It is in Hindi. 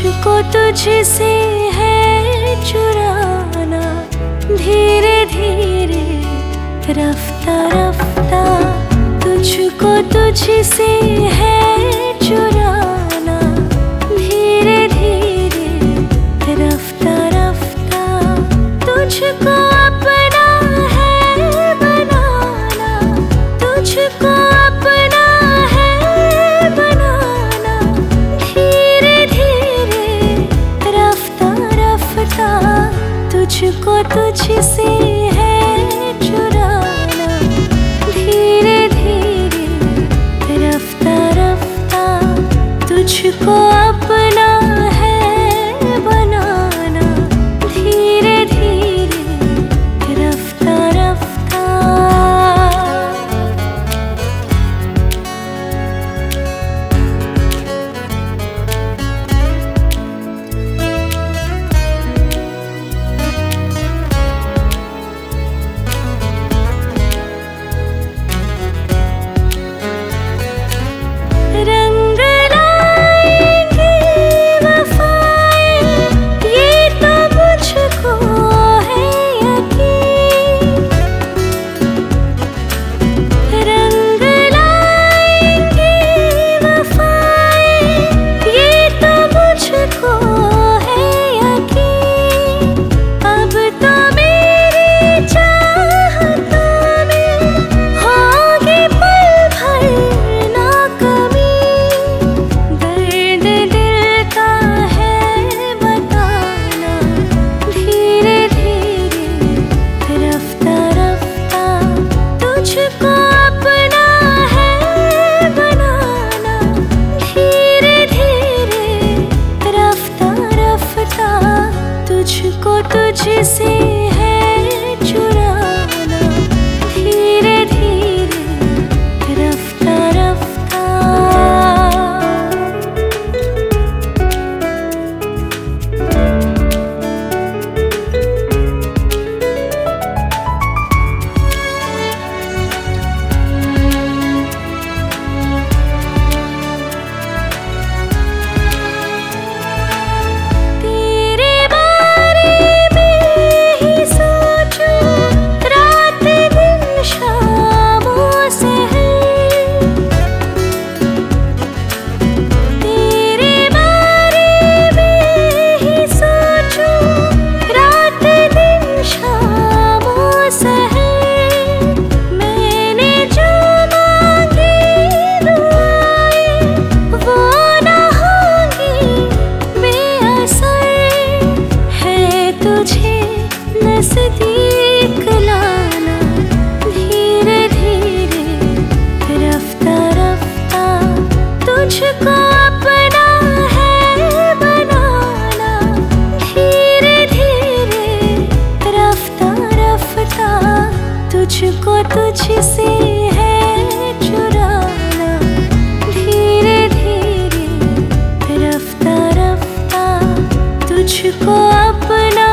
तुझको तुझसे है चुराना, धीरे धीरे रफ्ता रफ्ता। तुझको तुझसे है चुराना, धीरे धीरे रफ्ता रफ्ता। तुझको अपना है बनाना, तुझको अपना है बनाना, धीरे धीरे रफ्ता रफ्ता। तुझको तुझसे है चुराना, धीरे धीरे रफ्ता रफ्ता। तुझको अपना है बनाना, धीरे धीरे रफ्ता रफ्ता। रंग लाएंगे वफाएं, ये तो मुझको है यकीन। रंग लाएंगे वफाएं, ये तो मुझको है यकीन। अब तो मेरी चाहतों में होगी पल भर ना कमी। दर्द दिल का है बताना, धीरे धीरे रफ्ता रफ्ता। तुझको अपना है बनाना, धीरे धीरे रफ्ता रफ्ता। तुझको तुझसे है चुराना, धीरे धीरे रफ्ता रफ्ता। तेरे बारे में ही सोचूं रात दिन शामों से है। तेरे बारे में ही सोचूं रात दिन शामों से है। मैंने जो मांगी दुआएं, वो ना होंगी बेअसर। है तुझे नज़दीक लाना, धीरे धीरे रफ्ता रफ्ता। तुझको अपना है बनाना, धीरे धीरे रफ्ता रफ्ता। तुझको तुझसे है चुराना, धीरे धीरे रफ्ता रफ्ता। तुझको अपना